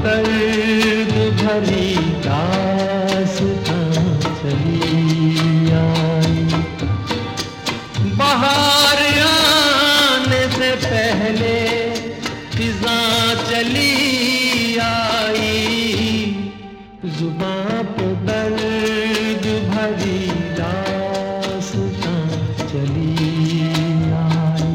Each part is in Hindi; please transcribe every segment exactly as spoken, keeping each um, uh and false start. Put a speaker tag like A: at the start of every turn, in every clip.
A: दर्द भरी दास्तां चली आई। बाहर आने से पहले फिज़ां चली आई, जुबां पे दर्द भरी दास्तां चली आई।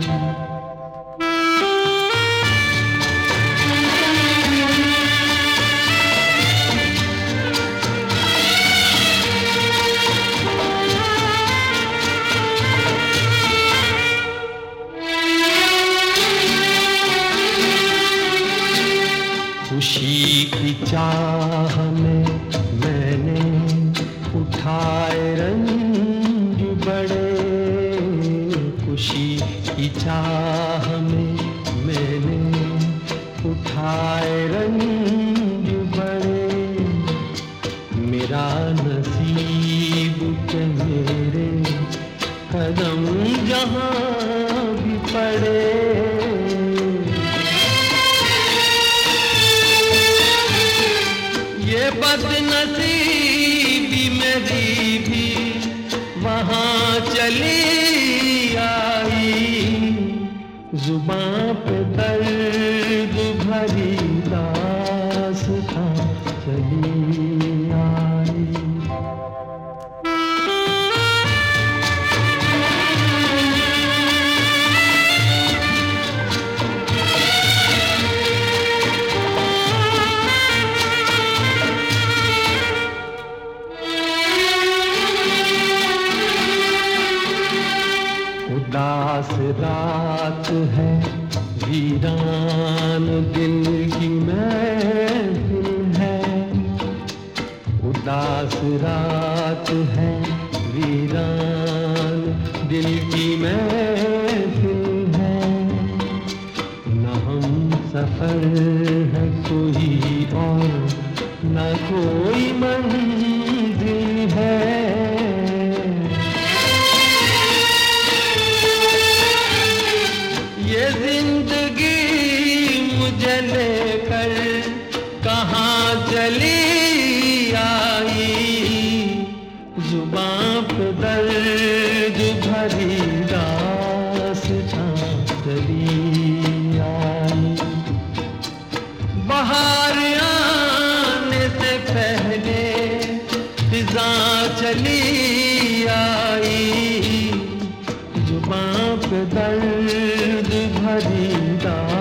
A: खुशी की चाह में मैंने उठाए रंज बड़े, खुशी की चाह में मैंने उठाए रंज बड़े। मेरा नसीब के मेरे कदम जहाँ भी पड़े, ये बदनसीबी मेरी भी वहाँ चली आई। जुबां पे दर्द भरी दास्तां चली आई। उदास रात है, वीरान दिल की महफिल है। उदास रात है, वीरान दिल की महफिल है। न हम सफर है कोई और न कोई मंजिल है। ये जिंदगी मुझे लेकर कहाँ चली आई। जुबां पे दर्द भरी दास्तां चली आई। बाहर आने से पहले फिज़ां चली आई। जुबां पे दर्द भरी दास्तां